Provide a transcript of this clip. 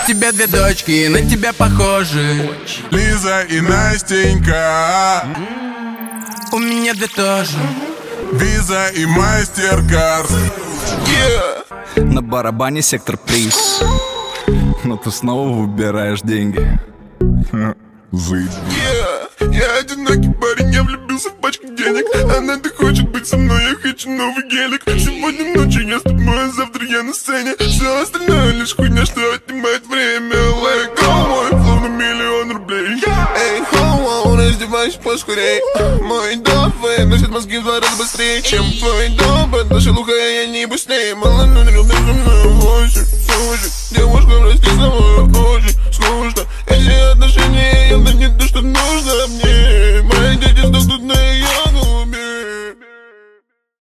тебя две дочки, на тебя похожи. Лиза и Настенька. У меня две тоже. Виза и Мастеркард. На барабане сектор приз. Но ты снова выбираешь деньги. Заебись. Я одинокий парень, я влюбился в пачку денег. Она так хочет быть со мной, я хочу новый гелик. Сегодня ночью я с тобой, а завтра я на сцене. Все остальное лишь хуйня, что отнимает время. Let go, мой флоу на миллион рублей. Эй, хоу, раздевайся поскорей. Мой дом выносит мозги в 2 раза быстрее, чем твой дом. Потому что лука я не быстрее. Мало номеров, ты со мной очень, очень. Девушка, прости, с тобой очень скучно. Эти отношения явно не то, что нужно мне.